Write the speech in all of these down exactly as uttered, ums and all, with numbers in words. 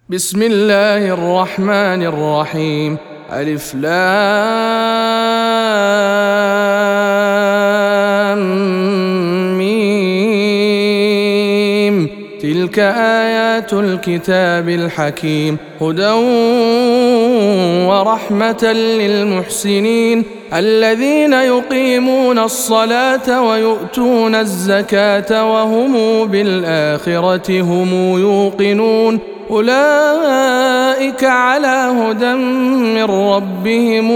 بسم الله الرحمن الرحيم. ألف لام ميم. تلك آيات الكتاب الحكيم، هدى ورحمة للمحسنين الذين يقيمون الصلاة ويؤتون الزكاة وهم بالآخرة هم يوقنون. أولئك على هدى من ربهم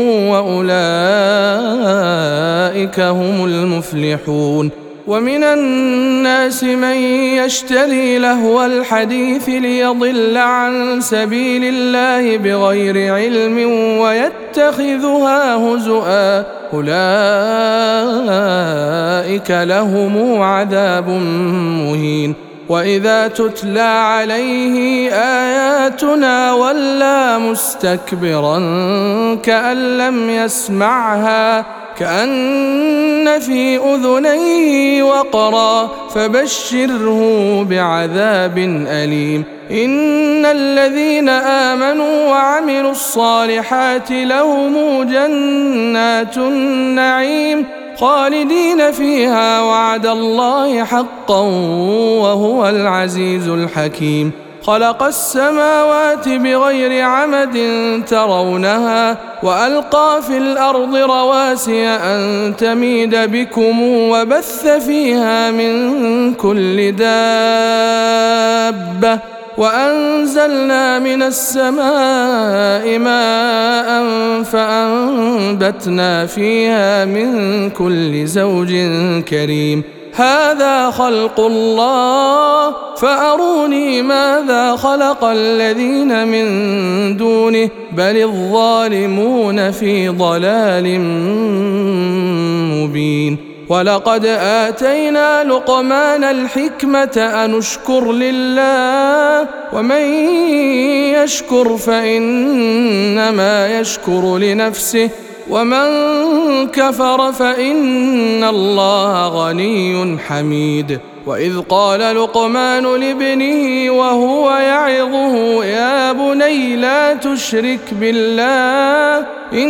وأولئك هم المفلحون. ومن الناس من يشتري لهو الحديث ليضل عن سبيل الله بغير علم ويتخذها هزؤا، أولئك لهم عذاب مهين. وإذا تتلى عليه آياتنا ولى مستكبرا كأن لم يسمعها كأن في أذنيه وقرا، فبشره بعذاب أليم. إن الذين آمنوا وعملوا الصالحات لهم جنات النعيم خالدين فيها وعد الله حقا وهو العزيز الحكيم. خلق السماوات بغير عمد ترونها وألقى في الأرض رواسي أن تميد بكم وبث فيها من كل دابة وأنزلنا من السماء ماء فأنبتنا فيها من كل زوج كريم. هذا خلق الله فأروني ماذا خلق الذين من دونه بل الظالمون في ضلال مبين. ولقد آتينا لقمان الحكمة أن اشكر لله ومن يشكر فإنما يشكر لنفسه ومن كفر فإن الله غني حميد. وإذ قال لقمان لابنه وهو يعظه يا بني لا تشرك بالله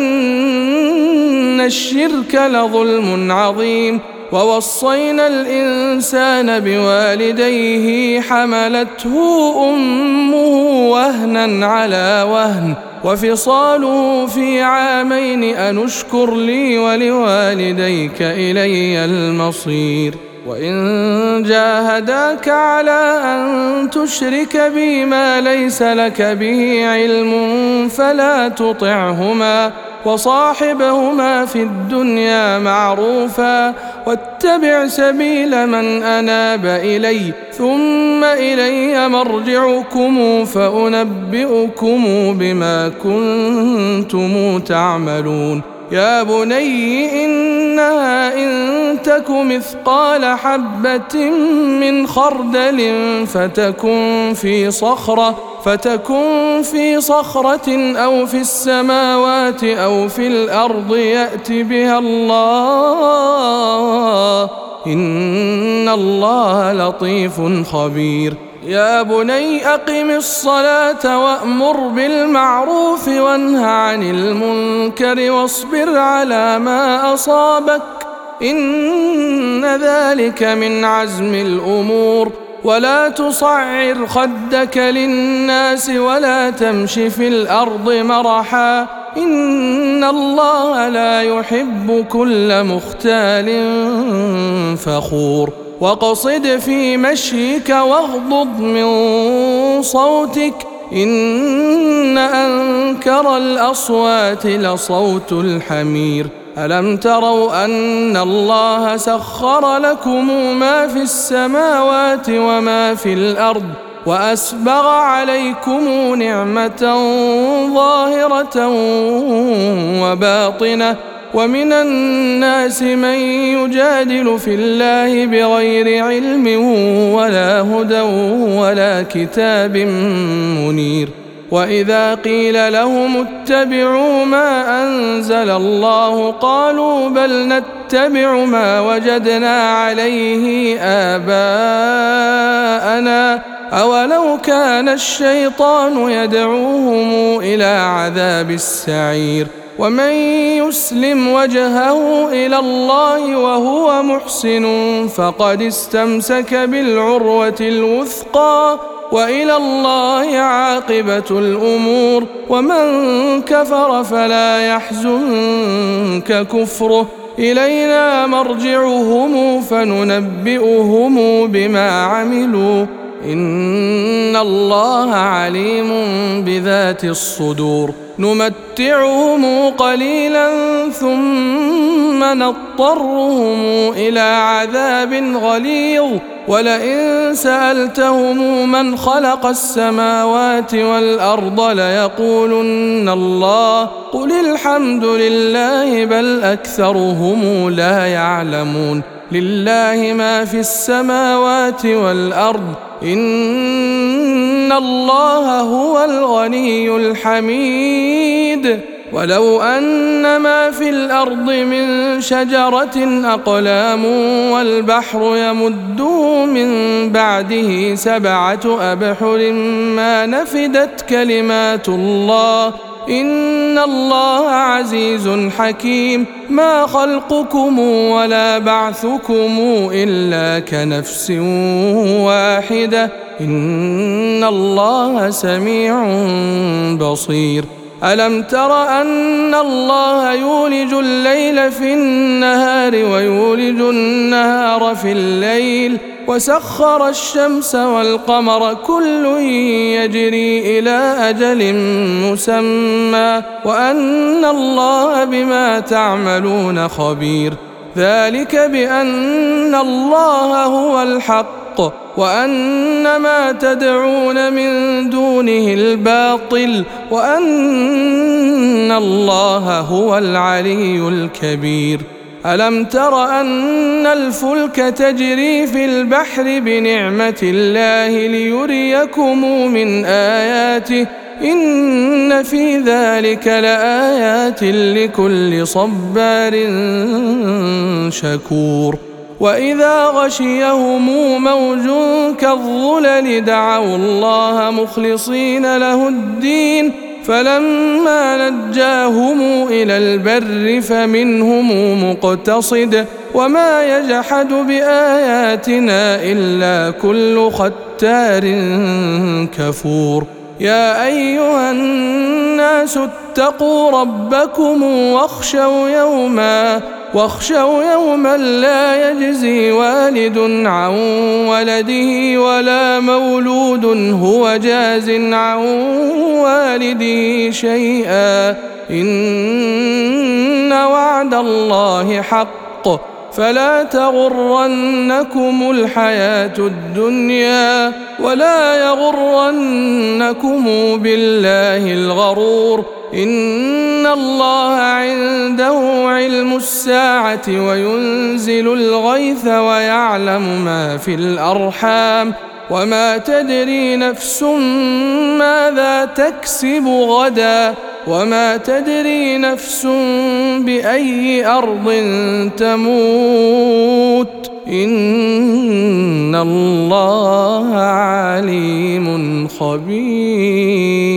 إن الشرك لظلم عظيم. ووصينا الإنسان بوالديه حملته أمه وهنا على وهن وفصاله في عامين أن اشكر لي ولوالديك إلي المصير. وإن جاهداك على أن تشرك بي ما ليس لك به علم فلا تطعهما وصاحبهما في الدنيا معروفا واتبع سبيل من أناب إلي ثم إلي مرجعكم فأنبئكم بما كنتم تعملون. يا بني إنها إن تك مثقال حبة من خردل فتكن في صخرة فتكن في صخرة أو في السماوات أو في الأرض يأت بها الله إن الله لطيف خبير. يا بني أقم الصلاة وأمر بالمعروف وانه عن المنكر واصبر على ما أصابك إن ذلك من عزم الأمور. ولا تصعر خدك للناس ولا تمش في الأرض مرحا إن الله لا يحب كل مختال فخور. وقصد في مشيك واغضض من صوتك إن أنكر الأصوات لصوت الحمير. ألم تروا أن الله سخر لكم ما في السماوات وما في الأرض وأسبغ عليكم نعمة ظاهرة وباطنة ومن الناس من يجادل في الله بغير علم ولا هدى ولا كتاب منير. وإذا قيل لهم اتبعوا ما أنزل الله قالوا بل نتبع ما وجدنا عليه آباءنا أولو كان الشيطان يدعوهم إلى عذاب السعير ومن يسلم وجهه إلى الله وهو محسن فقد استمسك بالعروة الوثقى وإلى الله عاقبة الأمور ومن كفر فلا يحزنك كفره إلينا مرجعهم فننبئهم بما عملوا إن الله عليم بذات الصدور نمتعهم قليلا ثم نضطرهم إلى عذاب غليظ ولئن سألتهم من خلق السماوات والأرض ليقولن الله قل الحمد لله بل أكثرهم لا يعلمون لله ما في السماوات والأرض إن الله هو الغني الحميد ولو أن ما في الأرض من شجرة أقلام والبحر يمده من بعده سبعة أبحر ما نفدت كلمات الله إن الله عزيز حكيم ما خلقكم ولا بعثكم إلا كنفس واحدة إن الله سميع بصير ألم تر أن الله يولج الليل في النهار ويولج النهار في الليل وسخر الشمس والقمر كل يجري إلى أجل مسمى وأن الله بما تعملون خبير ذلك بأن الله هو الحق وأن ما تدعون من دونه الباطل وأن الله هو العلي الكبير ألم تر أن الفلك تجري في البحر بنعمة الله ليريكم من آياته إن في ذلك لآيات لكل صبار شكور وإذا غشيهم موج كالظلل دعوا الله مخلصين له الدين فلما نجاهم إلى البر فمنهم مقتصد وما يجحد بآياتنا إلا كل ختار كفور يا أيها الناس اتقوا ربكم واخشوا يوما واخشوا يوما لا يجزي والد عن ولده ولا مولود هو جاز عن والده شيئا إن وعد الله حق فلا تغرنكم الحياة الدنيا ولا يغرنكم بالله الغرور إن الله عنده علم الساعة وينزل الغيث ويعلم ما في الأرحام وما تدري نفس ماذا تكسب غدا وما تدري نفس بأي أرض تموت إن الله عليم خبير.